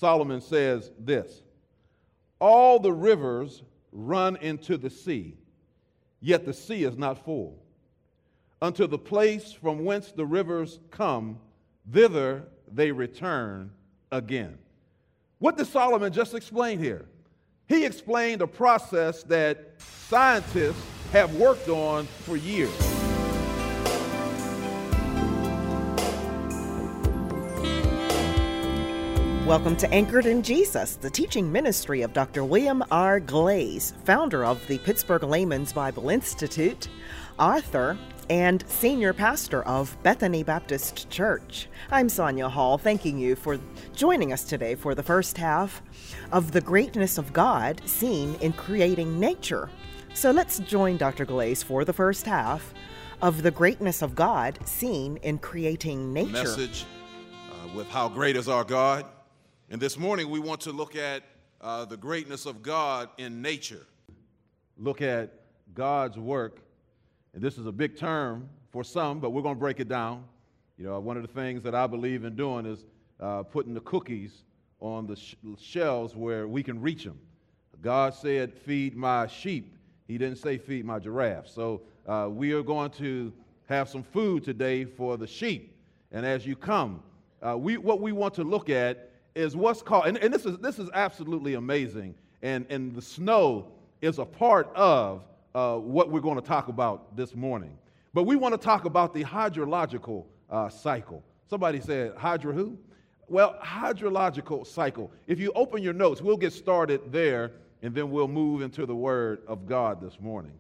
Solomon says this: all the rivers run into the sea, yet the sea is not full. Unto the place from whence the rivers come, thither they return again. What did Solomon just explain here? He explained a process that scientists have worked on for years. Welcome to Anchored in Jesus, the teaching ministry of Dr. William R. Glaze, founder of the Pittsburgh Layman's Bible Institute, author, and senior pastor of Bethany Baptist Church. I'm Sonia Hall, thanking you for joining us today for the first half of The Greatness of God Seen in Creating Nature. So let's join Dr. Glaze for the first half of The Greatness of God Seen in Creating Nature. Message with How Great is Our God. And this morning we want to look at the greatness of God in nature. Look at God's work. And this is a big term for some, but we're going to break it down. You know, one of the things that I believe in doing is putting the cookies on the shelves where we can reach them. God said, feed my sheep. He didn't say feed my giraffe. So we are going to have some food today for the sheep. And as you come, what we want to look at is what's called, and this is absolutely amazing, and the snow is a part of what we're going to talk about this morning. But we want to talk about the hydrological cycle. Somebody said, hydro who? Well, hydrological cycle. If you open your notes, we'll get started there, and then we'll move into the Word of God this morning.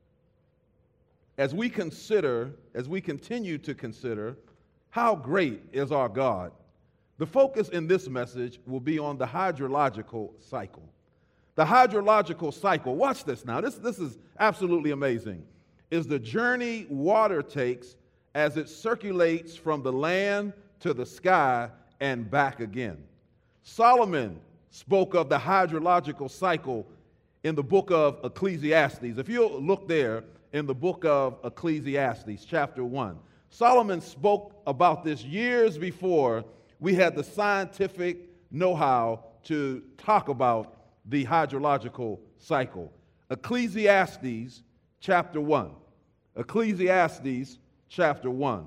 As we continue to consider how great is our God, the focus in this message will be on the hydrological cycle. The hydrological cycle, watch this now, this is absolutely amazing, is the journey water takes as it circulates from the land to the sky and back again. Solomon spoke of the hydrological cycle in the book of Ecclesiastes. If you'll look there in the book of Ecclesiastes, chapter 1, Solomon spoke about this years before we had the scientific know-how to talk about the hydrological cycle. Ecclesiastes chapter 1. Ecclesiastes chapter 1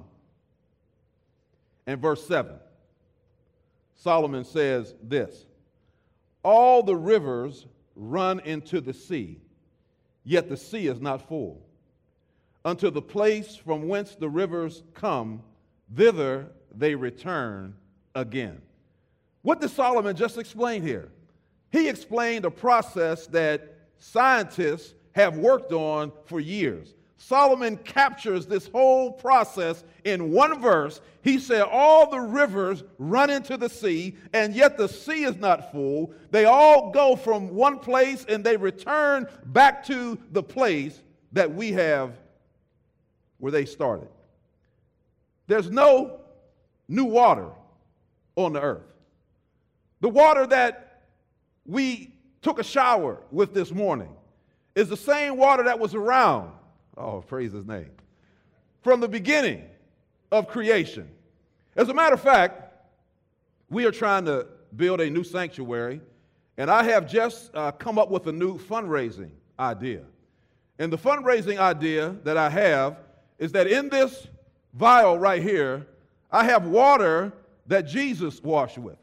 and verse 7. Solomon says this: all the rivers run into the sea, yet the sea is not full. Unto the place from whence the rivers come, thither they return again. What did Solomon just explain here? He explained a process that scientists have worked on for years. Solomon captures this whole process in one verse. He said, all the rivers run into the sea, and yet the sea is not full. They all go from one place, and they return back to the place that we have where they started. There's no new water on the earth. The water that we took a shower with this morning is the same water that was around, oh, praise his name, from the beginning of creation. As a matter of fact, we are trying to build a new sanctuary, and I have just come up with a new fundraising idea. And the fundraising idea that I have is that in this vial right here, I have water that Jesus washed with.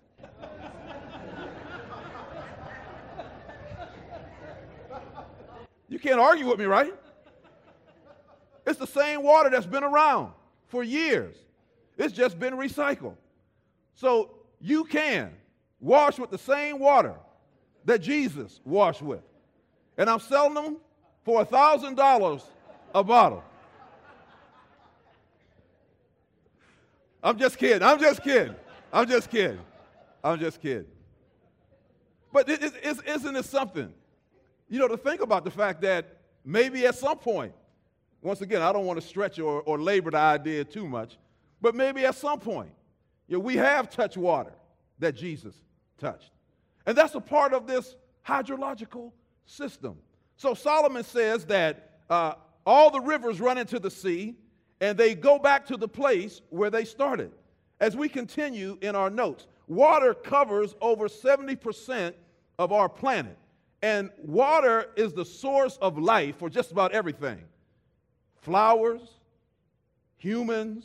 You can't argue with me, right? It's the same water that's been around for years. It's just been recycled. So you can wash with the same water that Jesus washed with. And I'm selling them for $1,000 a bottle. I'm just kidding. But isn't it something? You know, to think about the fact that maybe at some point, once again, I don't want to stretch or labor the idea too much, but maybe at some point, we have touched water that Jesus touched. And that's a part of this hydrological system. So Solomon says that all the rivers run into the sea, and they go back to the place where they started. As we continue in our notes, Water covers over 70% of our planet. And water is the source of life for just about everything. Flowers, humans,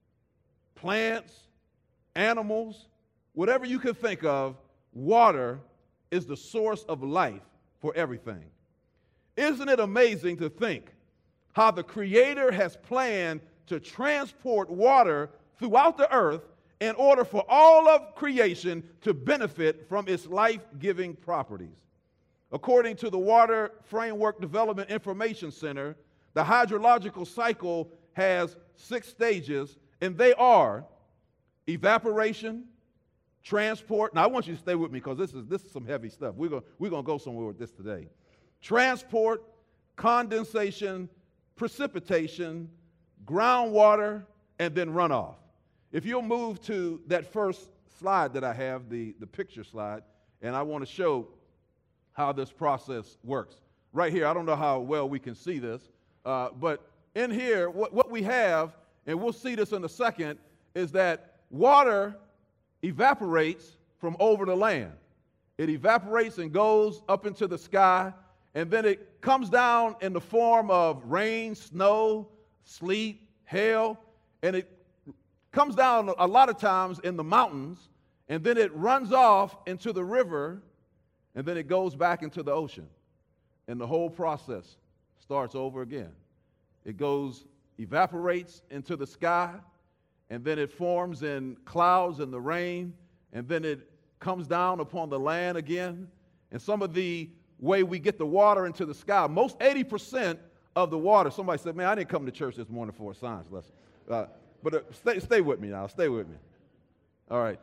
plants, animals, whatever you can think of, water is the source of life for everything. Isn't it amazing to think how the Creator has planned to transport water throughout the earth in order for all of creation to benefit from its life-giving properties? According to the Water Framework Development Information Center, the hydrological cycle has 6 stages, and they are evaporation, transport. Now, I want you to stay with me because this is some heavy stuff. We're going to go somewhere with this today. Transport, condensation, precipitation, groundwater, and then runoff. If you'll move to that first slide that I have, the picture slide, and I want to show how this process works. Right here, I don't know how well we can see this, but in here, what we have, and we'll see this in a second, is that water evaporates from over the land. It evaporates and goes up into the sky, and then it comes down in the form of rain, snow, sleet, hail, and it comes down a lot of times in the mountains, and then it runs off into the river, and then it goes back into the ocean. And the whole process starts over again. It evaporates into the sky, and then it forms in clouds in the rain, and then it comes down upon the land again. And some of the way we get the water into the sky, most 80% of the water, somebody said, man, I didn't come to church this morning for a science lesson. But stay with me now, stay with me. All right,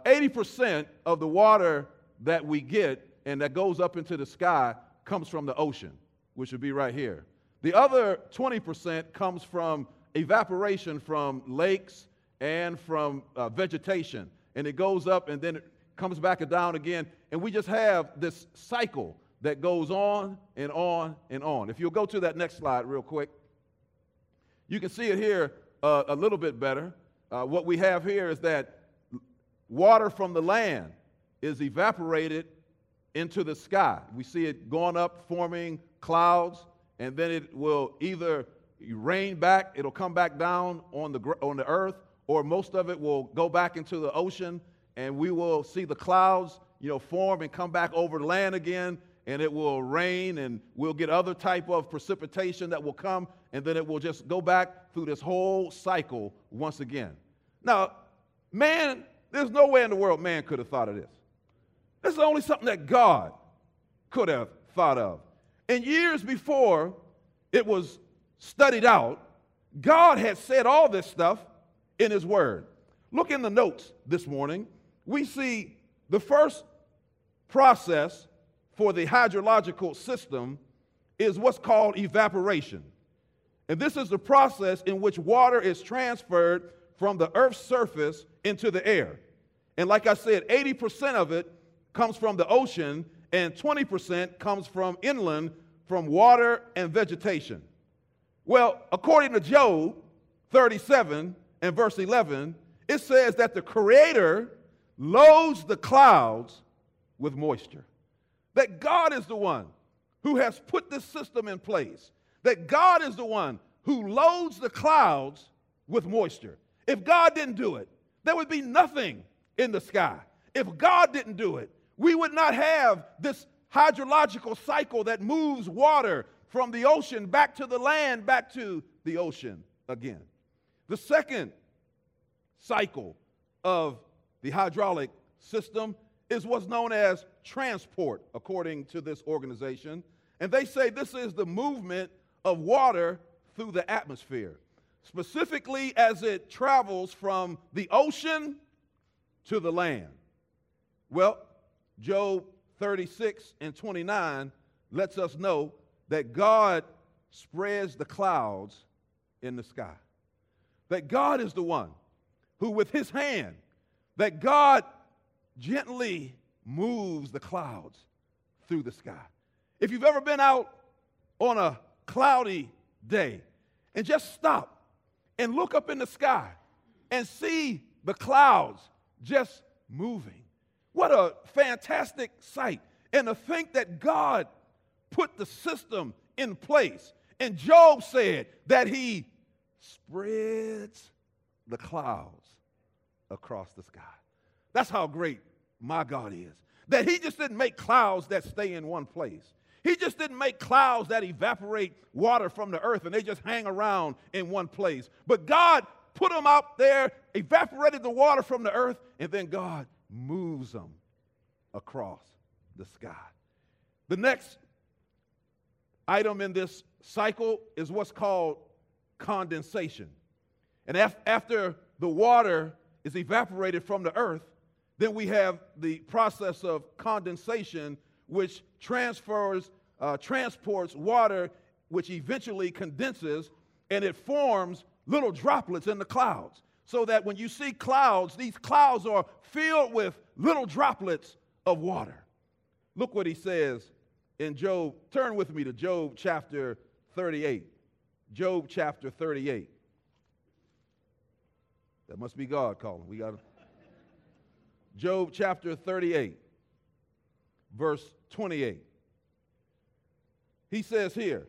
80% of the water that we get and that goes up into the sky comes from the ocean, which would be right here. The other 20% comes from evaporation from lakes and from vegetation. And it goes up and then it comes back down again. And we just have this cycle that goes on and on and on. If you'll go to that next slide real quick, you can see it here a little bit better. What we have here is that water from the land is evaporated into the sky. We see it going up, forming clouds, and then it will either rain back, it'll come back down on the earth, or most of it will go back into the ocean, and we will see the clouds, form and come back over the land again, and it will rain, and we'll get other type of precipitation that will come, and then it will just go back through this whole cycle once again. Now, man, there's no way in the world man could have thought of this. This is only something that God could have thought of. And years before it was studied out, God had said all this stuff in His Word. Look in the notes this morning. We see the first process for the hydrological system is what's called evaporation. And this is the process in which water is transferred from the earth's surface into the air. And like I said, 80% of it comes from the ocean, and 20% comes from inland, from water and vegetation. Well, according to Job 37 and verse 11, it says that the Creator loads the clouds with moisture. That God is the one who has put this system in place. That God is the one who loads the clouds with moisture. If God didn't do it, there would be nothing in the sky. If God didn't do it, we would not have this hydrological cycle that moves water from the ocean back to the land, back to the ocean again. The second cycle of the hydraulic system is what's known as transport, according to this organization. And they say this is the movement of water through the atmosphere, specifically as it travels from the ocean to the land. Well, Job 36 and 29 lets us know that God spreads the clouds in the sky. That God is the one who with His hand, that God gently moves the clouds through the sky. If you've ever been out on a cloudy day and just stop and look up in the sky and see the clouds just moving. What a fantastic sight. And to think that God put the system in place. And Job said that he spreads the clouds across the sky. That's how great my God is. That he just didn't make clouds that stay in one place. He just didn't make clouds that evaporate water from the earth and they just hang around in one place. But God put them out there, evaporated the water from the earth, and then God moves them across the sky. The next item in this cycle is what's called condensation. And after the water is evaporated from the earth, then we have the process of condensation, which transports water, which eventually condenses, and it forms little droplets in the clouds. So that when you see clouds, these clouds are filled with little droplets of water. Look what he says in Job. Turn with me to Job chapter 38. Job chapter 38. That must be God calling. We got Job chapter 38, verse 28. He says here,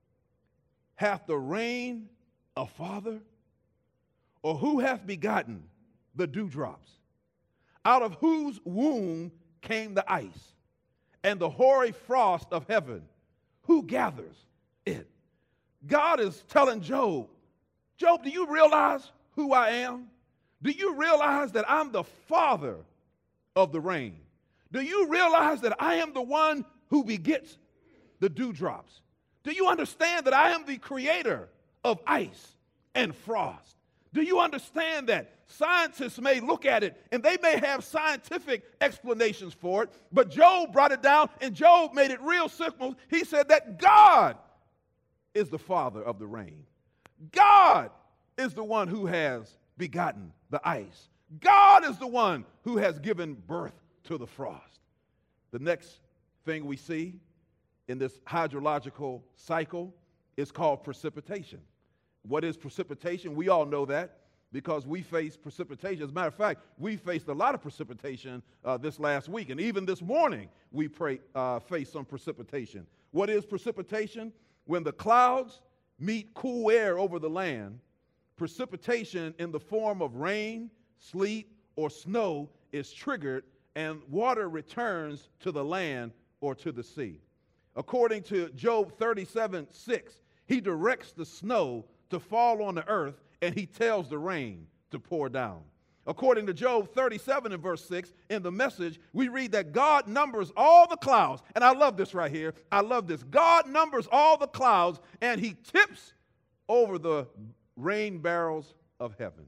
hath the rain a father? Or who hath begotten the dewdrops? Out of whose womb came the ice, and the hoary frost of heaven? Who gathers it? God is telling Job, Job, do you realize who I am? Do you realize that I'm the father of the rain? Do you realize that I am the one who begets the dewdrops? Do you understand that I am the creator of ice and frost? Do you understand that scientists may look at it and they may have scientific explanations for it, but Job brought it down and Job made it real simple. He said that God is the father of the rain. God is the one who has begotten the ice. God is the one who has given birth to the frost. The next thing we see in this hydrological cycle is called precipitation. What is precipitation? We all know that because we face precipitation. As a matter of fact, we faced a lot of precipitation this last week, and even this morning we faced some precipitation. What is precipitation? When the clouds meet cool air over the land, precipitation in the form of rain, sleet, or snow is triggered, and water returns to the land or to the sea. According to Job 37:6, he directs the snow to fall on the earth, and he tells the rain to pour down. According to Job 37 and verse 6, in the Message, we read that God numbers all the clouds. And I love this right here. I love this. God numbers all the clouds, and he tips over the rain barrels of heaven.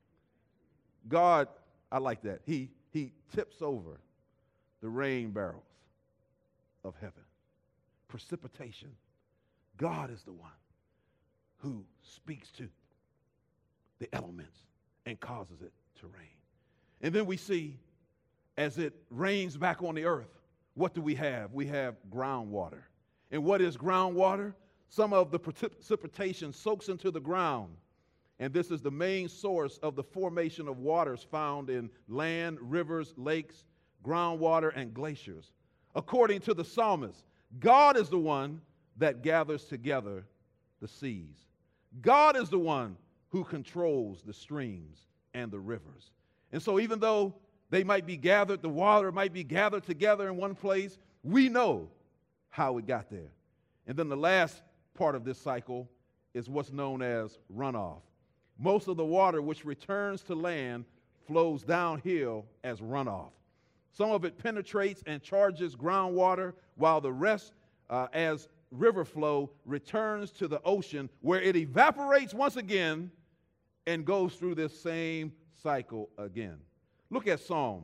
God, I like that. He tips over the rain barrels of heaven. Precipitation. God is the one who speaks to the elements and causes it to rain. And then we see, as it rains back on the earth, what do we have? We have groundwater. And what is groundwater? Some of the precipitation soaks into the ground, and this is the main source of the formation of waters found in land, rivers, lakes, groundwater, and glaciers. According to the psalmist, God is the one that gathers together the seas. God is the one who controls the streams and the rivers. And so even though they might be gathered, the water might be gathered together in one place, we know how it got there. And then the last part of this cycle is what's known as runoff. Most of the water which returns to land flows downhill as runoff. Some of it penetrates and charges groundwater, while the rest, as river flow, returns to the ocean, where it evaporates once again and goes through this same cycle again. Look at Psalm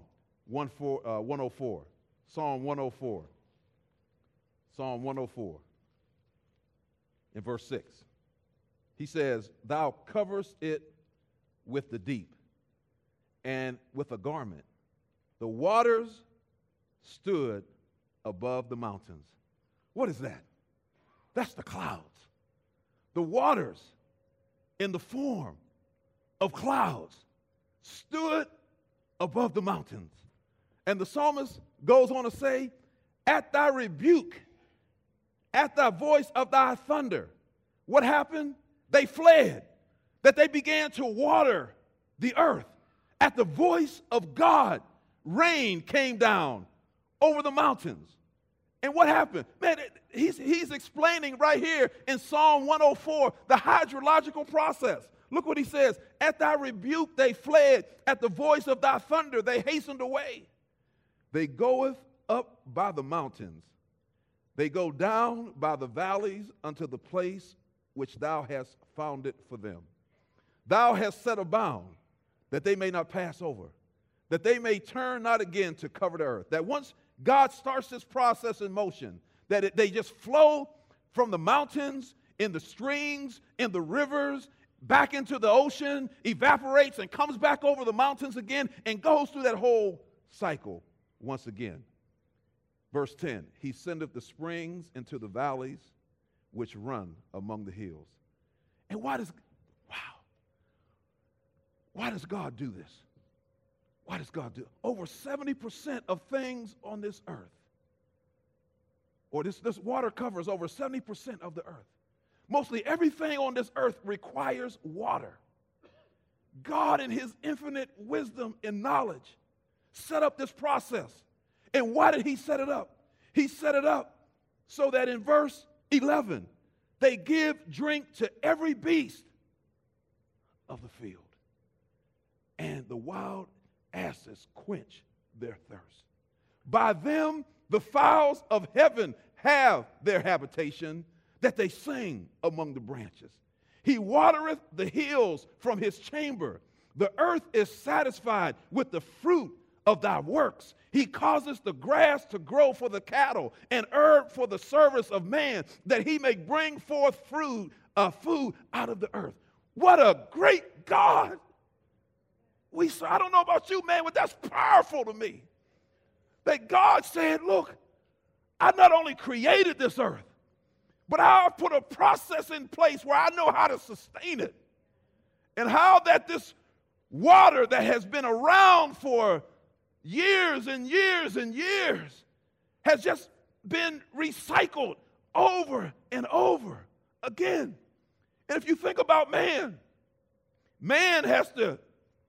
104. Psalm 104. Psalm 104 in verse 6. He says, thou coverest it with the deep, and with a garment. The waters stood above the mountains. What is that? That's the clouds. The waters in the form of clouds stood above the mountains. And the psalmist goes on to say, at thy rebuke, at thy voice of thy thunder. What happened? They fled, that they began to water the earth. At the voice of God, rain came down over the mountains. And what happened? Man, he's explaining right here in Psalm 104 the hydrological process. Look what he says. At thy rebuke they fled. At the voice of thy thunder they hastened away. They goeth up by the mountains. They go down by the valleys unto the place which thou hast founded for them. Thou hast set a bound that they may not pass over, that they may turn not again to cover the earth. That once God starts this process in motion, that they just flow from the mountains, in the streams, in the rivers, back into the ocean, evaporates and comes back over the mountains again and goes through that whole cycle once again. Verse 10, he sendeth the springs into the valleys which run among the hills. And why does God do this? Why does God do it? Over 70% of things on this earth, or this water covers over 70% of the earth. Mostly everything on this earth requires water. God, in his infinite wisdom and knowledge, set up this process. And why did he set it up? He set it up so that in verse 11, they give drink to every beast of the field, and the wild asses quench their thirst. By them the fowls of heaven have their habitation, that they sing among the branches. He watereth the hills from his chamber. The earth is satisfied with the fruit of thy works. He causes the grass to grow for the cattle and herb for the service of man, that he may bring forth food out of the earth. What a great God we serve. I don't know about you, man, but that's powerful to me. That God said, look, I not only created this earth, but I've put a process in place where I know how to sustain it. And how that this water that has been around for years and years and years has just been recycled over and over again. And if you think about man has to,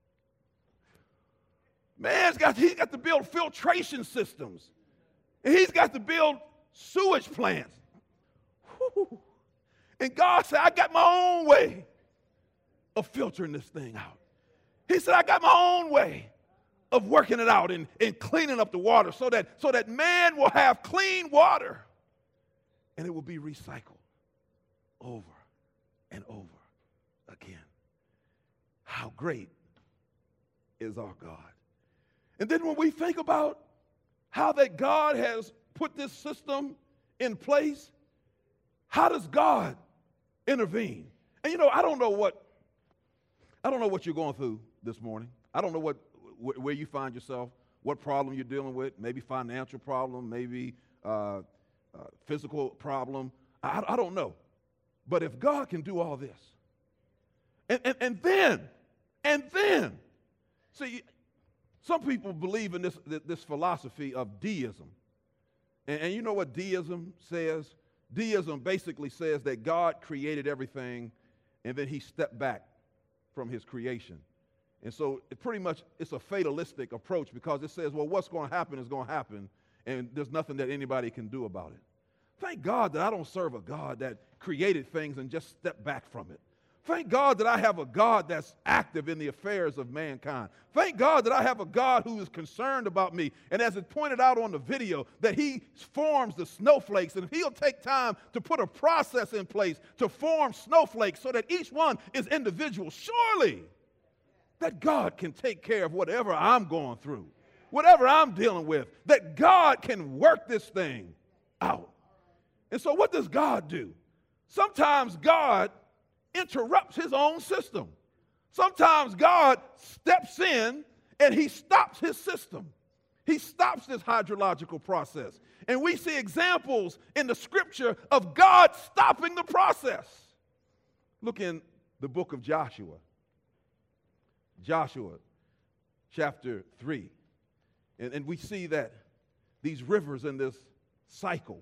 he's got to build filtration systems. And he's got to build sewage plants. Whew. And God said, I got my own way of filtering this thing out. He said, I got my own way of working it out and cleaning up the water so that man will have clean water and it will be recycled over and over again. How great is our God. And then when we think about how that God has put this system in place, how does God intervene? And you know, I don't know what you're going through this morning. I don't know where you find yourself, what problem you're dealing with, maybe financial problem, maybe physical problem. I don't know. But if God can do all this, and then, see, some people believe in this philosophy of deism. And you know what deism says? Deism basically says that God created everything and then he stepped back from his creation. And so it's a fatalistic approach because it says, well, what's going to happen is going to happen and there's nothing that anybody can do about it. Thank God that I don't serve a God that created things and just stepped back from it. Thank God that I have a God that's active in the affairs of mankind. Thank God that I have a God who is concerned about me. And as it pointed out on the video, that he forms the snowflakes, and he'll take time to put a process in place to form snowflakes so that each one is individual. Surely that God can take care of whatever I'm going through, whatever I'm dealing with, that God can work this thing out. And so what does God do? Sometimes God interrupts his own system. Sometimes God steps in and he stops his system. He stops this hydrological process. And we see examples in the scripture of God stopping the process. Look in the book of Joshua. Joshua chapter 3. And we see that these rivers in this cycle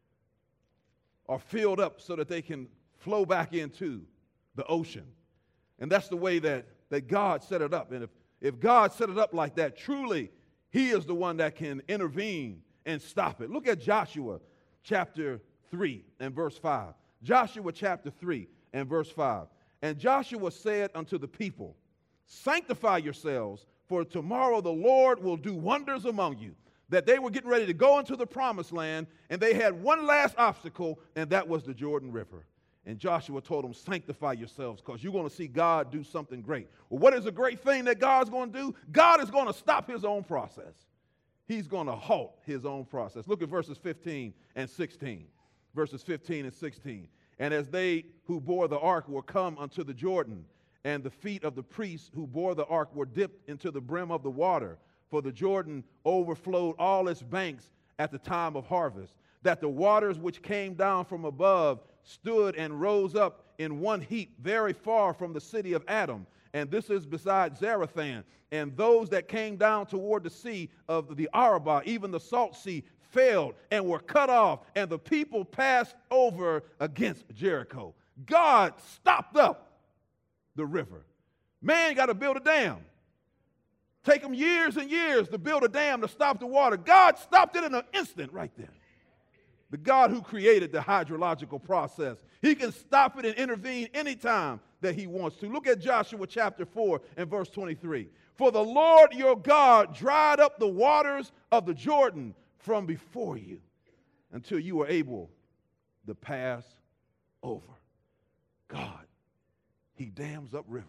are filled up so that they can flow back into the ocean. And that's the way that God set it up. And if God set it up like that, truly, he is the one that can intervene and stop it. Look at Joshua chapter 3 and verse 5. Joshua chapter 3 and verse 5. And Joshua said unto the people, sanctify yourselves, for tomorrow the Lord will do wonders among you. That they were getting ready to go into the promised land, and they had one last obstacle, and that was the Jordan River. And Joshua told them, sanctify yourselves, because you're going to see God do something great. Well, what is a great thing that God's going to do? God is going to stop his own process. He's going to halt his own process. Look at verses 15 and 16. Verses 15 and 16. And as they who bore the ark were come unto the Jordan, and the feet of the priests who bore the ark were dipped into the brim of the water, for the Jordan overflowed all its banks at the time of harvest, that the waters which came down from above stood and rose up in one heap very far from the city of Adam. And this is beside Zarethan. And those that came down toward the sea of the Arabah, even the salt sea, failed and were cut off, and the people passed over against Jericho. God stopped up the river. Man got to build a dam. Take them years and years to build a dam to stop the water. God stopped it in an instant right there. The God who created the hydrological process, he can stop it and intervene anytime that he wants to. Look at Joshua chapter 4 and verse 23. For the Lord your God dried up the waters of the Jordan from before you until you were able to pass over. God, he dams up rivers.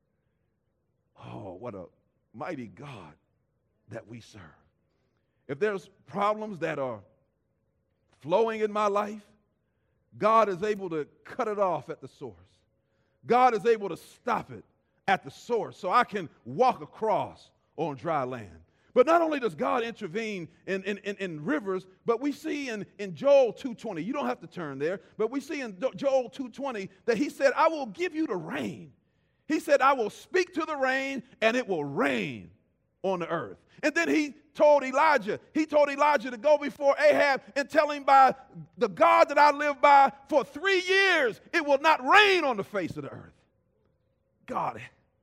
Oh, what a mighty God that we serve. If there's problems that are flowing in my life, God is able to cut it off at the source. God is able to stop it at the source so I can walk across on dry land. But not only does God intervene in rivers, but we see in Joel 2:20, you don't have to turn there, but we see in Joel 2:20 that he said, I will give you the rain. He said, I will speak to the rain, and it will rain on the earth. And then he told Elijah to go before Ahab and tell him, by the God that I live by, for 3 years it will not rain on the face of the earth. God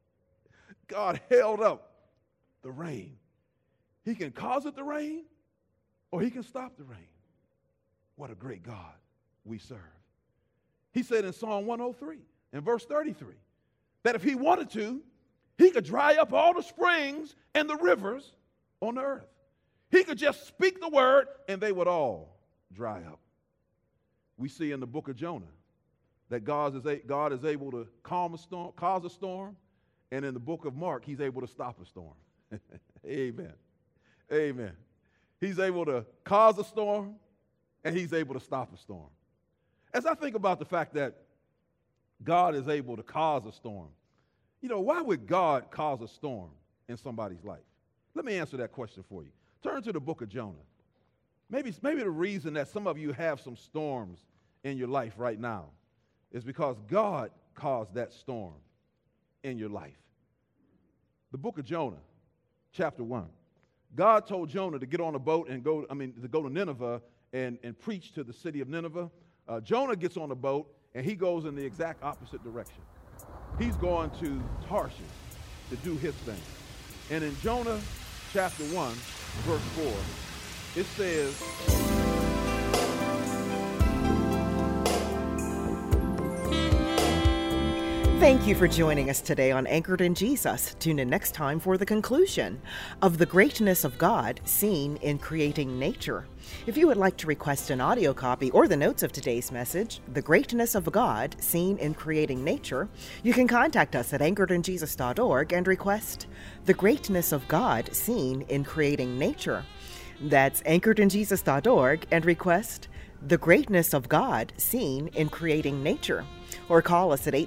held up the rain. He can cause it to rain, or he can stop the rain. What a great God we serve. He said in Psalm 103 and verse 33, that if he wanted to, he could dry up all the springs and the rivers on the earth. He could just speak the word and they would all dry up. We see in the book of Jonah that God is able to calm a storm, cause a storm, and in the book of Mark, he's able to stop a storm. Amen. Amen. He's able to cause a storm and he's able to stop a storm. As I think about the fact that God is able to cause a storm, why would God cause a storm in somebody's life? Let me answer that question for you. Turn to the book of Jonah. Maybe the reason that some of you have some storms in your life right now is because God caused that storm in your life. The book of Jonah, chapter 1. God told Jonah to get on a boat and go to Nineveh and preach to the city of Nineveh. Jonah gets on a boat and he goes in the exact opposite direction. He's going to Tarshish to do his thing. And in Jonah chapter 1, verse 4, it says, Thank you for joining us today on Anchored in Jesus. Tune in next time for the conclusion of the greatness of God seen in creating nature. If you would like to request an audio copy or the notes of today's message, The Greatness of God Seen in Creating Nature, you can contact us at anchoredinjesus.org and request The Greatness of God Seen in Creating Nature. That's anchoredinjesus.org and request The Greatness of God Seen in Creating Nature. Or call us at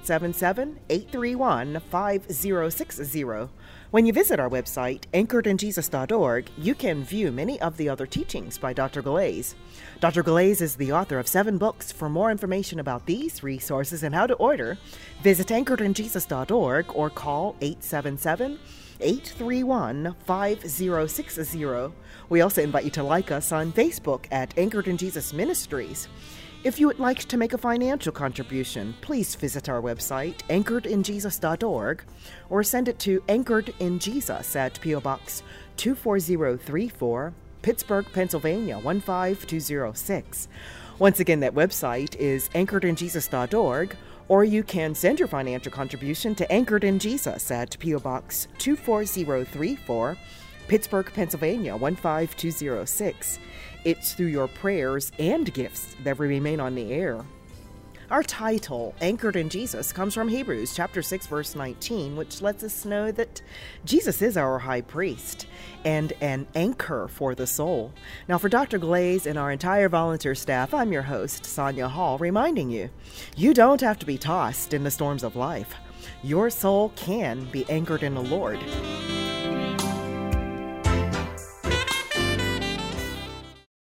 877-831-5060. When you visit our website, anchoredinjesus.org, you can view many of the other teachings by Dr. Glaze. Dr. Glaze is the author of 7 books. For more information about these resources and how to order, visit anchoredinjesus.org or call 877 831-5060. We also invite you to like us on Facebook at Anchored in Jesus Ministries. If you would like to make a financial contribution, please visit our website, anchoredinjesus.org, or send it to Anchored in Jesus at P.O. Box 24034, Pittsburgh, Pennsylvania 15206. Once again, that website is anchoredinjesus.org, or you can send your financial contribution to Anchored in Jesus at P.O. Box 24034, Pittsburgh, Pennsylvania 15206. It's through your prayers and gifts that we remain on the air. Our title, Anchored in Jesus, comes from Hebrews chapter 6, verse 19, which lets us know that Jesus is our high priest and an anchor for the soul. Now, for Dr. Glaze and our entire volunteer staff, I'm your host, Sonia Hall, reminding you, you don't have to be tossed in the storms of life. Your soul can be anchored in the Lord.